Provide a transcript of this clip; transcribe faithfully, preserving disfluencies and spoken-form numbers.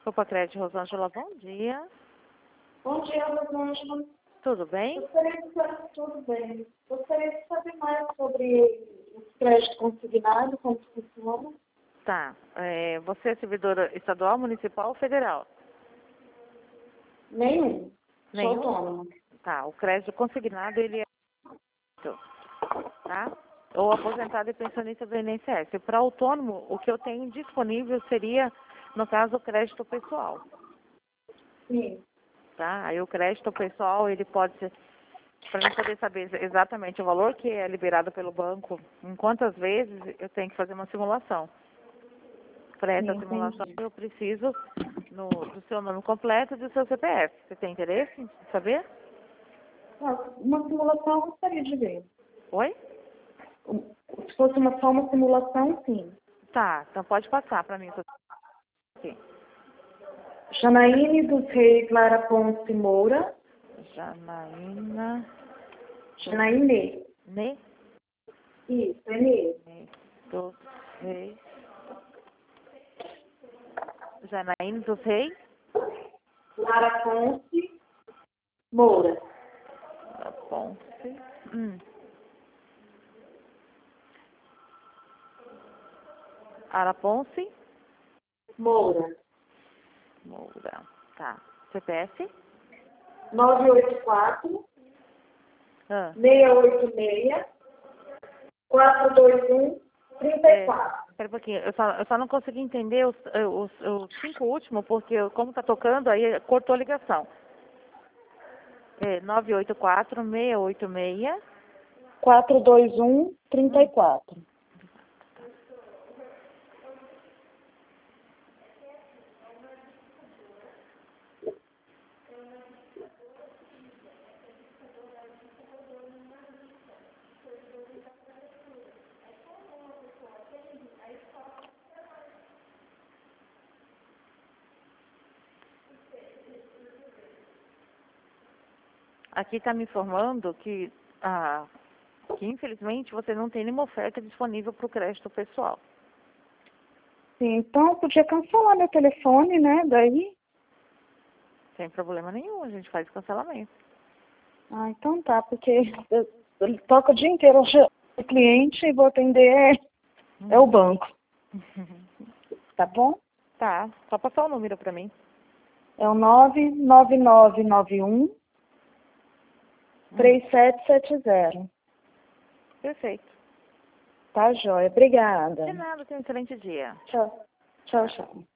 Opa, Crédito Rosângela, bom dia. Bom dia, Rosângela. Tudo bem? Gostaria de saber, tudo bem. Gostaria de saber mais sobre o crédito consignado, como funciona. Tá. É, você é servidora estadual, municipal ou federal? Nenhum. Nenhum? Sou autônoma. Tá. O crédito consignado, ele é... Tá? Ou aposentado e pensionista do I N S S. Para autônomo, o que eu tenho disponível seria, no caso, o crédito pessoal. Sim. Tá? Aí o crédito pessoal, ele pode ser... Para mim poder saber exatamente o valor que é liberado pelo banco, em quantas vezes eu tenho que fazer uma simulação. Para essa Sim, simulação entendi. eu preciso no, do seu nome completo e do seu C P F. Você tem interesse em saber? Ah, uma simulação eu gostaria de ver. Oi? Um- Se fosse uma, só uma simulação, sim. Tá, então pode passar para mim. o seu C P F. Janaíne dos Reis Lara Ponce Moura. Janaína... Janaíne. Ne? Isso, é mesmo. Ne- dos Reis... Janaína dos Reis... Lara Ponce Moura. Da Ponce... Hum. Araponce... Moura. Moura. Tá. C P F? nove oito quatro, Ah. seis oito seis, quatro dois um, três É, quatro. espera um pouquinho, eu só, eu só não consegui entender os, eh, os, os cinco últimos, porque eu- como tá tocando, aí cortou a ligação. É, nove oito quatro, seis oito seis. quatro dois um, trinta e quatro. Aqui está me informando que, ah, que, infelizmente, você não tem nenhuma oferta disponível para o crédito pessoal. Sim, então eu podia cancelar meu telefone, né? Daí. Sem problema nenhum, a gente faz cancelamento. Ah, então tá, porque eu, eu toco o dia inteiro hoje o cliente e vou atender é, é o banco. Tá bom? Tá, só passar o número para mim. É o nove nove nove nove um, três sete sete zero. Perfeito. Tá, joia. Obrigada. De nada, tenha um excelente dia. Tchau. Tchau, tchau.